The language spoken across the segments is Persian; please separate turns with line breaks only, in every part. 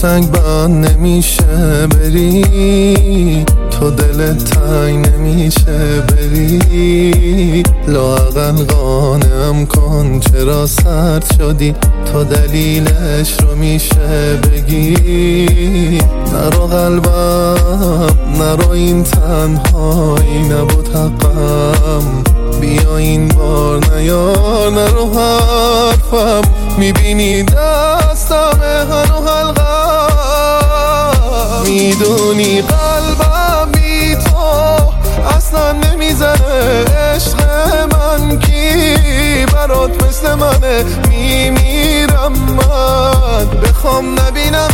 سنگ بند نمیشه بری، تو دلت تنگ نمیشه بری، لااقل قانعم کن چرا سرد شدی، تو دلیلش رو میشه بگی. نرو قلبم نرو، این تنهایی نبود حقم، بیا این بار نیار نرو حرفم، میبینی دستم هنو حلقم، میدونی قلبم بی تو اصلا نمیزنه، عشق من کی برات مثل منه، میمیرم من بخوام نبینم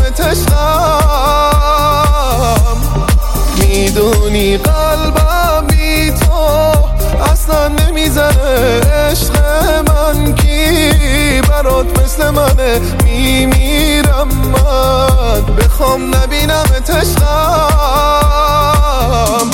عشقم، میدونی قلبم بی تو اصلا نمیزنه، عشق من کی برات مثل منه، میمیرم من بخوام نبینم عشقم.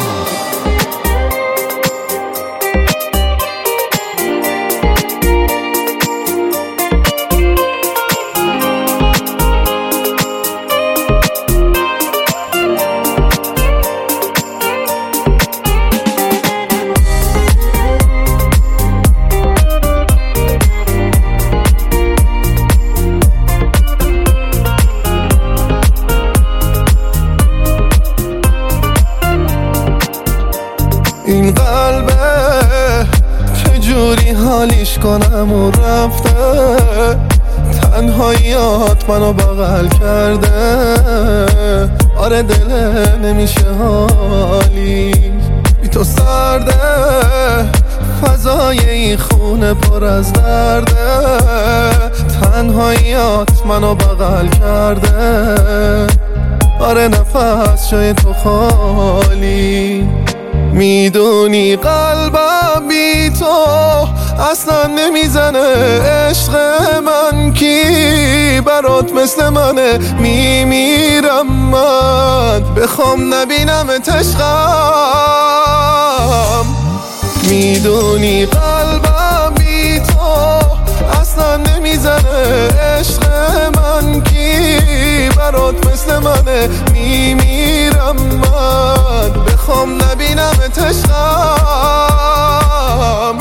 این قلبه چجوری حالیش کنم و رفته، تنهاییات منو بغل کرده، آره دل نمیشه حالی بی تو سرده، فضای این خونه پر از درده، تنهاییات منو بغل کرده، آره نفس جای تو خالی، میدونی قلبم بی تو اصلا نمیزنه، عشق من کی برات مثل منه، میمیرم من بخوام نبینم عشقم، میدونی قلبم بی تو اصلا نمیزنه، عشق من کی برات مثل منه، میمیرم من بخوام نبینم عشقم.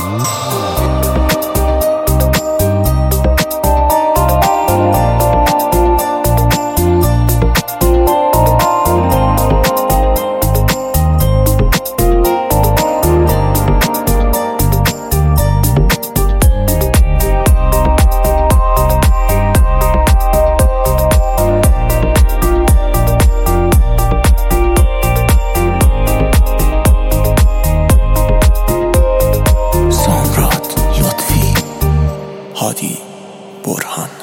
هادی برهان.